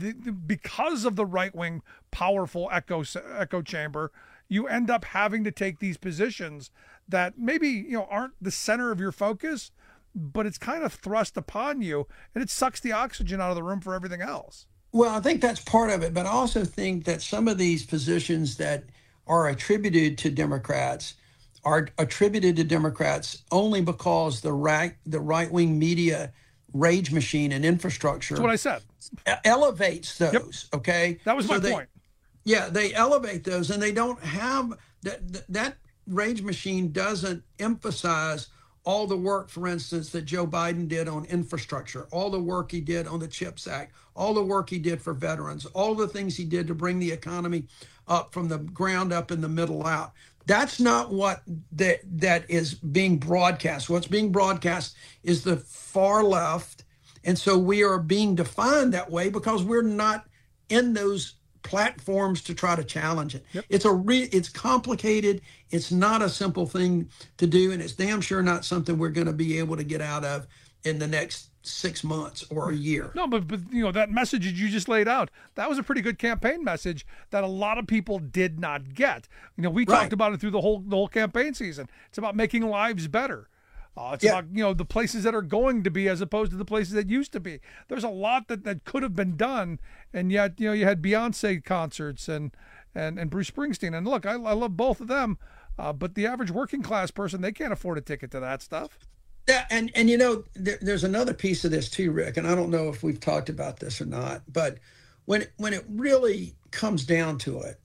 because of the right-wing powerful echo chamber, you end up having to take these positions that maybe aren't the center of your focus, but it's kind of thrust upon you, and it sucks the oxygen out of the room for everything else. Well, I think that's part of it, but I also think that some of these positions that are attributed to Democrats are attributed to Democrats only because the right-wing media rage machine and infrastructure. That's what I said. Elevates those, yep. Okay? That was my point. Yeah, they elevate those, and they don't have that rage machine doesn't emphasize all the work, for instance, that Joe Biden did on infrastructure, all the work he did on the CHIPS Act, all the work he did for veterans, all the things he did to bring the economy up from the ground up and the middle out. That's not what that is being broadcast. What's being broadcast is the far left. And so we are being defined that way because we're not in those platforms to try to challenge it. Yep. It's complicated. It's not a simple thing to do, and it's damn sure not something we're going to be able to get out of in the next 6 months or a year. No, but that message that you just laid out, that was a pretty good campaign message that a lot of people did not get. We talked about it through the whole campaign season. It's about making lives better. It's about the places that are going to be as opposed to the places that used to be. There's a lot that could have been done, and yet you had Beyonce concerts and Bruce Springsteen. And look, I love both of them, but the average working class person, they can't afford a ticket to that stuff. Yeah, and there's another piece of this too, Rick, and I don't know if we've talked about this or not, but when it really comes down to it,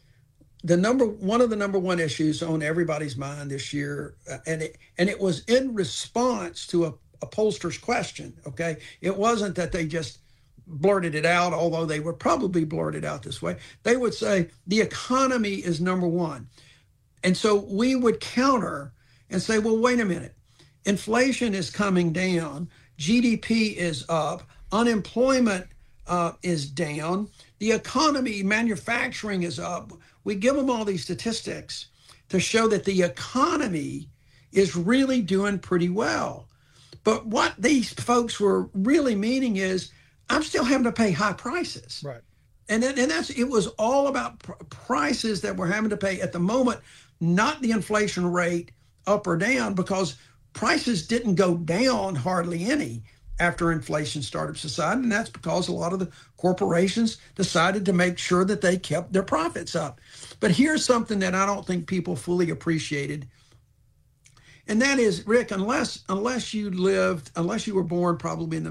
one of the number one issues on everybody's mind this year, and it was in response to a pollster's question. Okay, it wasn't that they just blurted it out, although they would probably blurt it out this way. They would say the economy is number one, and so we would counter and say, well, wait a minute, inflation is coming down, GDP is up, unemployment is down, the economy, manufacturing is up. We give them all these statistics to show that the economy is really doing pretty well. But what these folks were really meaning is, I'm still having to pay high prices. Right. And it was all about prices that we're having to pay at the moment, not the inflation rate up or down, because prices didn't go down hardly any after inflation started subsiding, and that's because a lot of the corporations decided to make sure that they kept their profits up. But here's something that I don't think people fully appreciated, and that is, Rick, unless you were born probably in the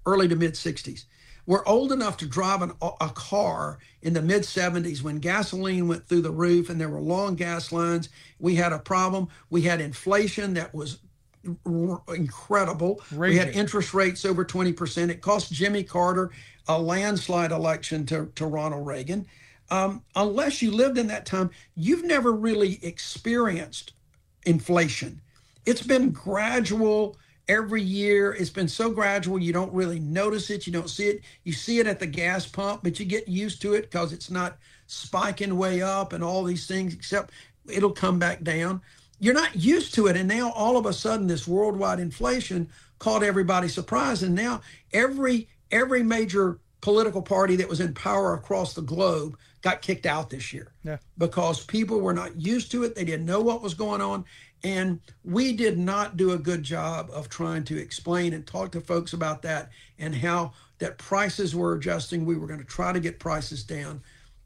early to mid 60s. We're old enough to drive a car in the mid 70s when gasoline went through the roof and there were long gas lines. We had a problem. We had inflation that was incredible. We had interest rates over 20%. It cost Jimmy Carter a landslide election to Ronald Reagan. Unless you lived in that time, you've never really experienced inflation. It's been gradual every year. It's been so gradual, you don't really notice it. You don't see it. You see it at the gas pump, but you get used to it because it's not spiking way up and all these things, except it'll come back down. You're not used to it. And now all of a sudden this worldwide inflation caught everybody surprised. And now every major political party that was in power across the globe got kicked out this year because people were not used to it. They didn't know what was going on. And we did not do a good job of trying to explain and talk to folks about that and how that prices were adjusting. We were going to try to get prices down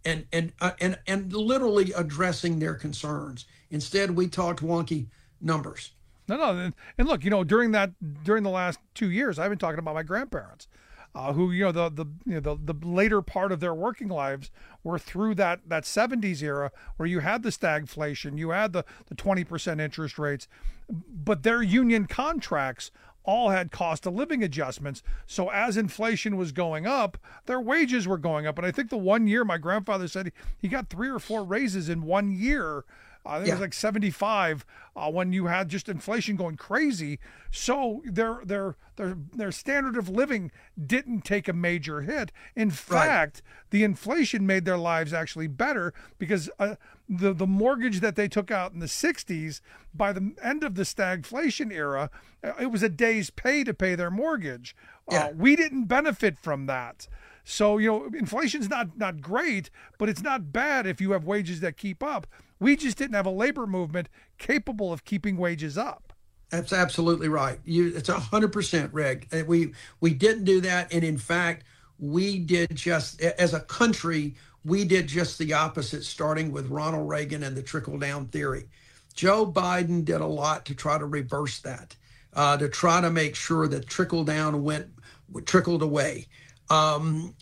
and literally addressing their concerns. Instead, we talked wonky numbers. No. And look, during the last 2 years, I've been talking about my grandparents, who, the later part of their working lives were through that 70s era where you had the stagflation, you had the 20% interest rates, but their union contracts all had cost of living adjustments. So as inflation was going up, their wages were going up. And I think the 1 year my grandfather said he got 3 or 4 raises in 1 year. I think it was like 75 when you had just inflation going crazy. So their standard of living didn't take a major hit. In fact, the inflation made their lives actually better because the mortgage that they took out in the 60s, by the end of the stagflation era, it was a day's pay to pay their mortgage. We didn't benefit from that. So, inflation's not great, but it's not bad if you have wages that keep up. We just didn't have a labor movement capable of keeping wages up. That's absolutely right. It's 100%, Reg. We didn't do that. And in fact, we did just, as a country, we did just the opposite, starting with Ronald Reagan and the trickle-down theory. Joe Biden did a lot to try to reverse that, to try to make sure that trickle-down trickled away. And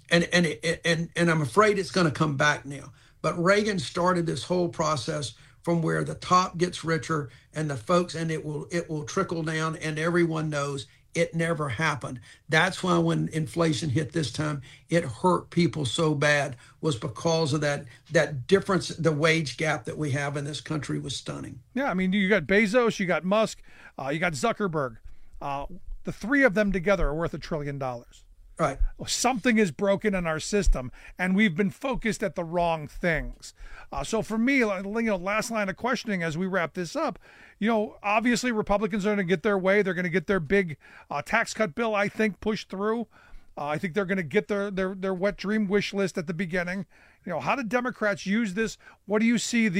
I'm afraid it's going to come back now. But Reagan started this whole process from where the top gets richer and the folks, and it will trickle down, and everyone knows it never happened. That's why when inflation hit this time, it hurt people so bad, was because of that difference. The wage gap that we have in this country was stunning. Yeah, I mean, you got Bezos, you got Musk, you got Zuckerberg. The three of them together are worth $1 trillion. Right. Something is broken in our system, and we've been focused at the wrong things. So for me, last line of questioning as we wrap this up, obviously Republicans are going to get their way. They're going to get their big tax cut bill, I think, pushed through. I think they're going to get their wet dream wish list at the beginning. How do Democrats use this? What do you see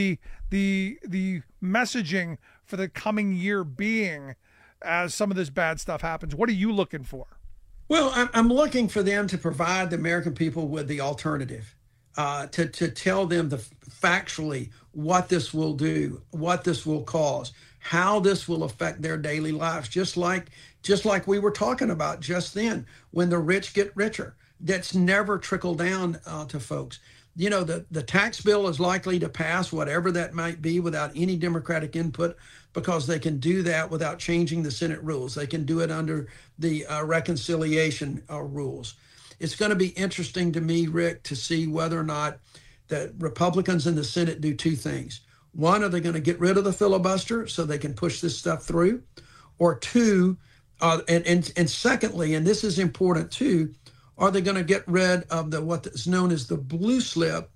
the messaging for the coming year being as some of this bad stuff happens? What are you looking for? Well, I'm looking for them to provide the American people with the alternative, to tell them factually what this will do, what this will cause, how this will affect their daily lives, just like we were talking about just then, when the rich get richer. That's never trickled down to folks. The tax bill is likely to pass, whatever that might be, without any Democratic input, because they can do that without changing the Senate rules. They can do it under the reconciliation rules. It's going to be interesting to me, Rick, to see whether or not the Republicans in the Senate do two things. One, are they going to get rid of the filibuster so they can push this stuff through? Or two, and secondly, and this is important too, are they going to get rid of what is known as the blue slip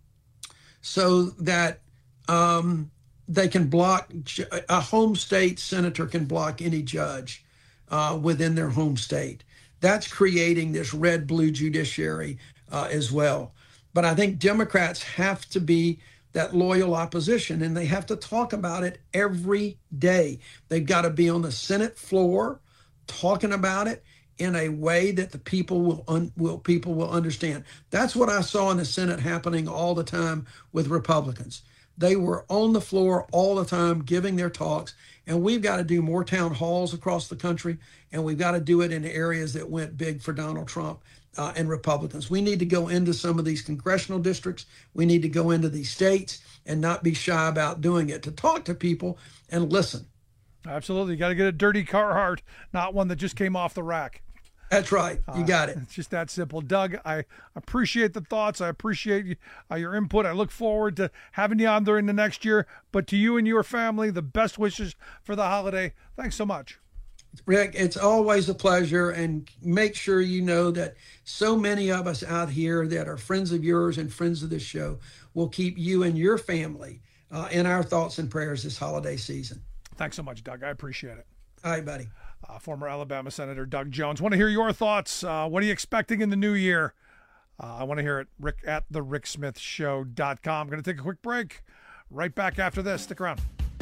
so that they can block, a home state senator can block any judge within their home state? That's creating this red-blue judiciary as well. But I think Democrats have to be that loyal opposition, and they have to talk about it every day. They've got to be on the Senate floor talking about it in a way that the people will understand. That's what I saw in the Senate happening all the time with Republicans. They were on the floor all the time giving their talks. And we've got to do more town halls across the country, and we've got to do it in areas that went big for Donald Trump and Republicans. We need to go into some of these congressional districts. We need to go into these states and not be shy about doing it, to talk to people and listen. Absolutely. You got to get a dirty Carhartt, not one that just came off the rack. That's right. You got it. It's just that simple. Doug, I appreciate the thoughts. I appreciate your input. I look forward to having you on during the next year. But to you and your family, the best wishes for the holiday. Thanks so much. Rick, it's always a pleasure. And make sure you know that so many of us out here that are friends of yours and friends of this show will keep you and your family in our thoughts and prayers this holiday season. Thanks so much, Doug. I appreciate it. All right, buddy. Former Alabama Senator Doug Jones. Want to hear your thoughts. What are you expecting in the new year? I want to hear it. Rick at thericksmithshow.com. I'm going to take a quick break. Right back after this. Stick around.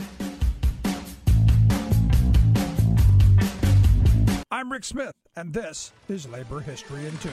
I'm Rick Smith, and this is Labor History in 2.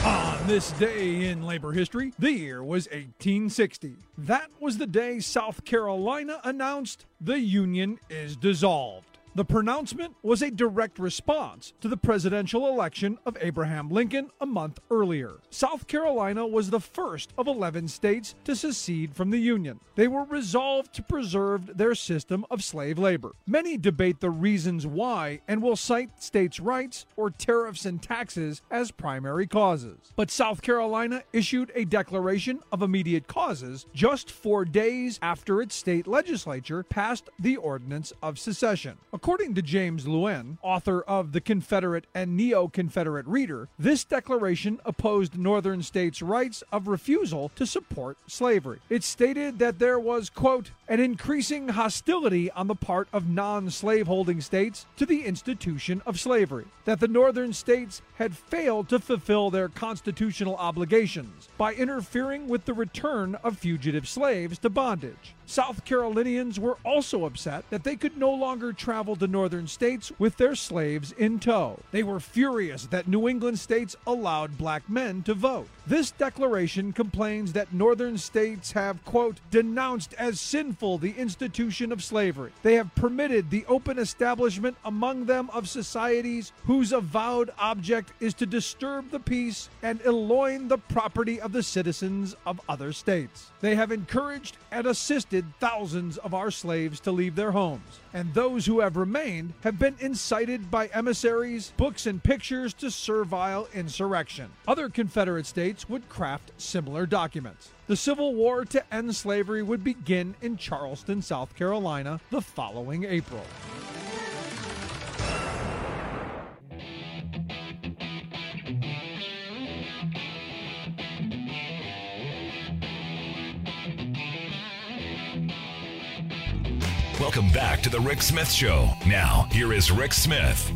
On this day in labor history, the year was 1860. That was the day South Carolina announced the Union is dissolved. The pronouncement was a direct response to the presidential election of Abraham Lincoln a month earlier. South Carolina was the first of 11 states to secede from the Union. They were resolved to preserve their system of slave labor. Many debate the reasons why and will cite states' rights or tariffs and taxes as primary causes. But South Carolina issued a declaration of immediate causes just 4 days after its state legislature passed the Ordinance of Secession. According to James Lewin, author of The Confederate and Neo-Confederate Reader, this declaration opposed Northern states' rights of refusal to support slavery. It stated that there was, quote, an increasing hostility on the part of non-slaveholding states to the institution of slavery, that the Northern states had failed to fulfill their constitutional obligations by interfering with the return of fugitive slaves to bondage. South Carolinians were also upset that they could no longer travel to northern states with their slaves in tow. They were furious that New England states allowed black men to vote. This declaration complains that northern states have, quote, denounced as sinful the institution of slavery. They have permitted the open establishment among them of societies whose avowed object is to disturb the peace and elloign the property of the citizens of other states. They have encouraged and assisted thousands of our slaves to leave their homes, and those who have remained have been incited by emissaries, books, and pictures to servile insurrection. Other Confederate states would craft similar documents. The Civil War to end slavery would begin in Charleston, South Carolina, the following April. Welcome back to the Rick Smith Show. Now, here is Rick Smith.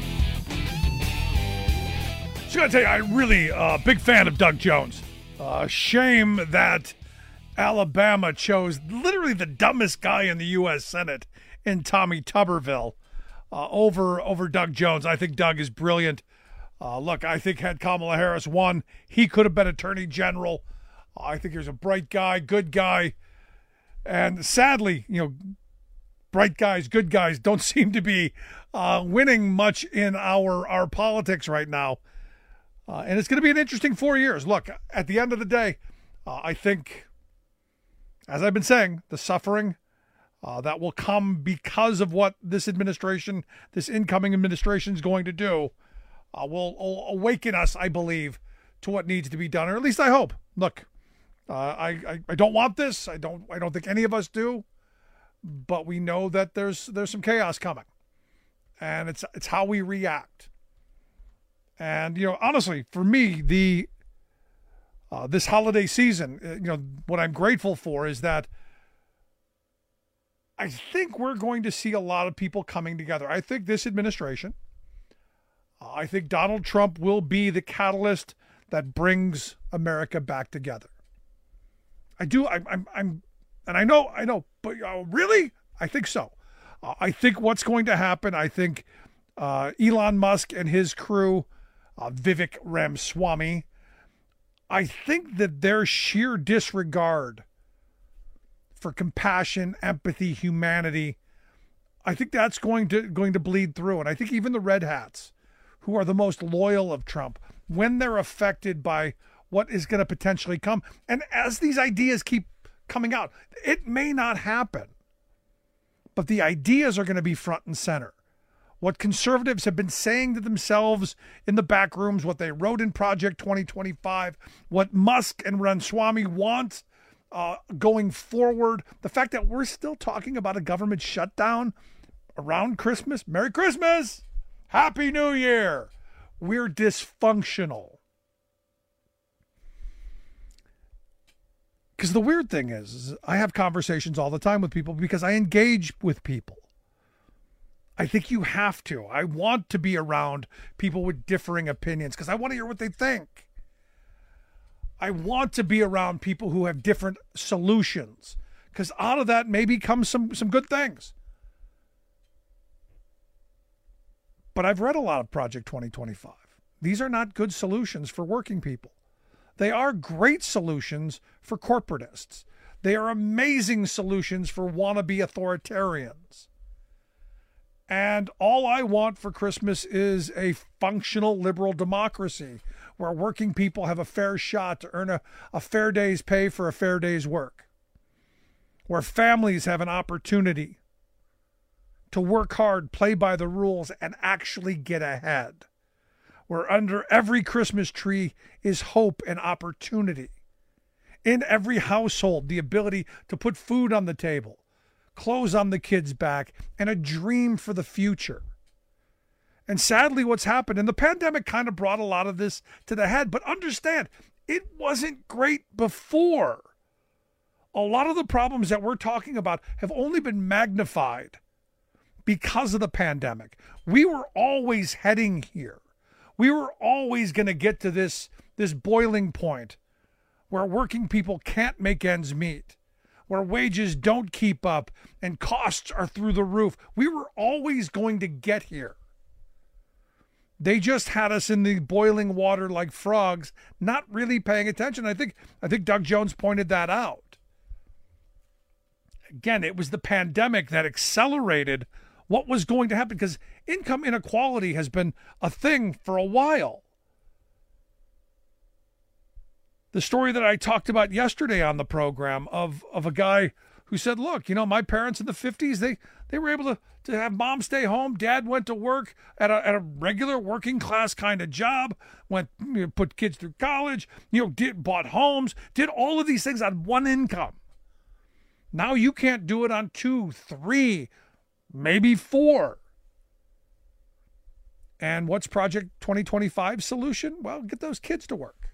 Just gotta tell you, I'm really a big fan of Doug Jones. Shame that Alabama chose literally the dumbest guy in the U.S. Senate in Tommy Tuberville over Doug Jones. I think Doug is brilliant. Look, I think had Kamala Harris won, he could have been Attorney General. I think he was a bright guy, good guy. And sadly, bright guys, good guys don't seem to be winning much in our politics right now. And it's going to be an interesting 4 years. Look, at the end of the day, I think, as I've been saying, the suffering that will come because of what this administration, this incoming administration is going to do, will awaken us, I believe, to what needs to be done, or at least I hope. Look, I don't want this. I don't think any of us do. But we know that there's some chaos coming, and it's how we react. And honestly, for me, this holiday season, what I'm grateful for is that I think we're going to see a lot of people coming together. I think this administration, I think Donald Trump will be the catalyst that brings America back together. I do. And I know, but really? I think so. I think what's going to happen, I think Elon Musk and his crew, Vivek Ramaswamy, I think that their sheer disregard for compassion, empathy, humanity, I think that's going to bleed through. And I think even the red hats, who are the most loyal of Trump, when they're affected by what is going to potentially come, and as these ideas keep coming out, it may not happen, but the ideas are going to be front and center. What conservatives have been saying to themselves in the back rooms, what they wrote in Project 2025, what Musk and Ramaswamy want going forward, the fact that we're still talking about a government shutdown around Christmas. Merry Christmas! Happy New Year! We're dysfunctional. Because the weird thing is I have conversations all the time with people because I engage with people. I think you have to. I want to be around people with differing opinions because I want to hear what they think. I want to be around people who have different solutions because out of that maybe comes some good things. But I've read a lot of Project 2025. These are not good solutions for working people. They are great solutions for corporatists. They are amazing solutions for wannabe authoritarians. And all I want for Christmas is a functional liberal democracy where working people have a fair shot to earn a fair day's pay for a fair day's work, where families have an opportunity to work hard, play by the rules, and actually get ahead, where under every Christmas tree is hope and opportunity. In every household, the ability to put food on the table, clothes on the kids' back, and a dream for the future. And sadly, what's happened, and the pandemic kind of brought a lot of this to the head, but understand, it wasn't great before. A lot of the problems that we're talking about have only been magnified because of the pandemic. We were always heading here. We were always going to get to this boiling point where working people can't make ends meet, where wages don't keep up and costs are through the roof. We were always going to get here. They just had us in the boiling water like frogs, not really paying attention. I think Doug Jones pointed that out. Again, it was the pandemic that accelerated what was going to happen because income inequality has been a thing for a while. The story that I talked about yesterday on the program of a guy who said, look, my parents in the 50s, they were able to have mom stay home. Dad went to work at a regular working class kind of job, put kids through college, bought homes, did all of these things on one income. Now you can't do it on 2, 3, maybe 4. And what's Project 2025's solution? Well, get those kids to work.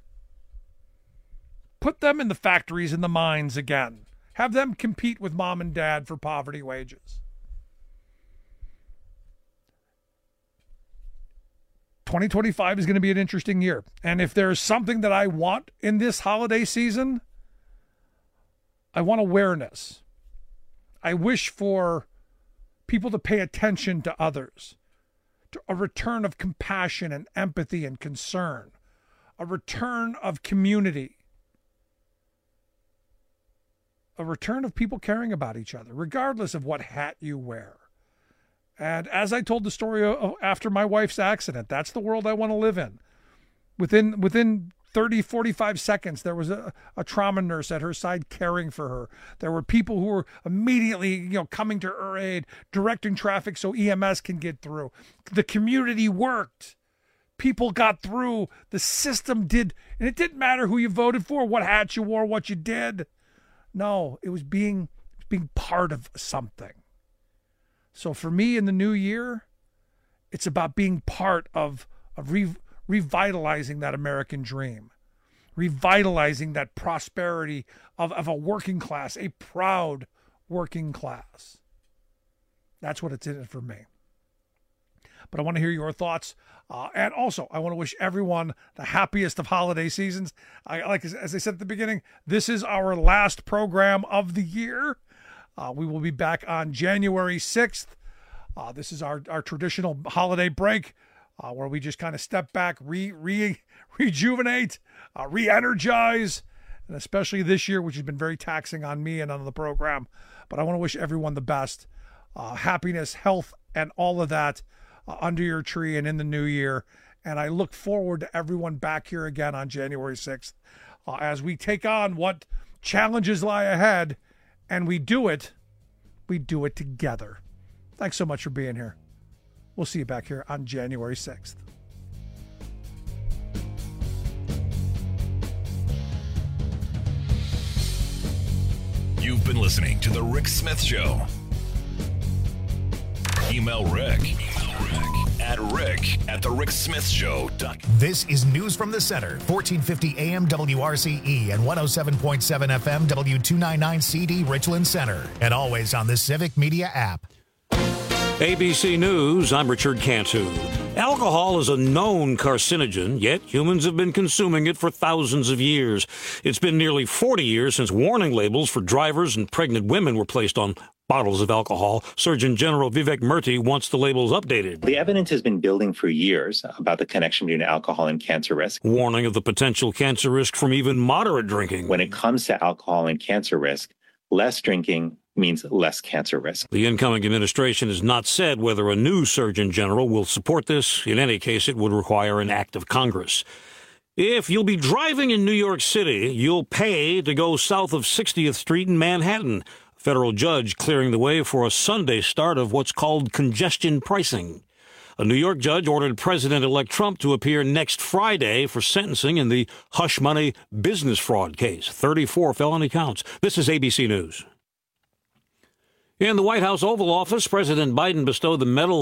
Put them in the factories and the mines again. Have them compete with mom and dad for poverty wages. 2025 is going to be an interesting year. And if there's something that I want in this holiday season, I want awareness. I wish for people to pay attention to others, to a return of compassion and empathy and concern, a return of community, a return of people caring about each other, regardless of what hat you wear. And as I told the story after my wife's accident, that's the world I want to live in. Within 30, 45 seconds, there was a trauma nurse at her side caring for her. There were people who were immediately, coming to her aid, directing traffic so EMS can get through. The community worked. People got through. The system did. And it didn't matter who you voted for, what hat you wore, what you did. No, it was being part of something. So for me in the new year, it's about being part of revitalizing that American dream, revitalizing that prosperity of a working class, a proud working class. That's what it's in it for me. But I want to hear your thoughts. And also, I want to wish everyone the happiest of holiday seasons. As I said at the beginning, this is our last program of the year. We will be back on January 6th. This is our traditional holiday break where we just kind of step back, rejuvenate, re-energize, and especially this year, which has been very taxing on me and on the program. But I want to wish everyone the best, happiness, health, and all of that under your tree and in the new year. And I look forward to everyone back here again on January 6th as we take on what challenges lie ahead, and we do it together. Thanks so much for being here. We'll see you back here on January 6th. You've been listening to The Rick Smith Show. Email Rick at rick@thericksmithshow.com. This is News from the Center, 1450 AM WRCE and 107.7 FM W299CD Richland Center, and always on the Civic Media app. ABC News, I'm Richard Cantu. Alcohol is a known carcinogen, yet humans have been consuming it for thousands of years. It's been nearly 40 years since warning labels for drivers and pregnant women were placed on bottles of alcohol. Surgeon General Vivek Murthy wants the labels updated. The evidence has been building for years about the connection between alcohol and cancer risk. Warning of the potential cancer risk from even moderate drinking. When it comes to alcohol and cancer risk, less drinking means less cancer risk. The incoming administration has not said whether a new Surgeon General will support this. In any case, it would require an act of Congress. If you'll be driving in New York City, you'll pay to go south of 60th Street in Manhattan. A federal judge clearing the way for a Sunday start of what's called congestion pricing. A New York judge ordered President-elect Trump to appear next Friday for sentencing in the hush money business fraud case. 34 felony counts. This is ABC News. In the White House Oval Office, President Biden bestowed the Medal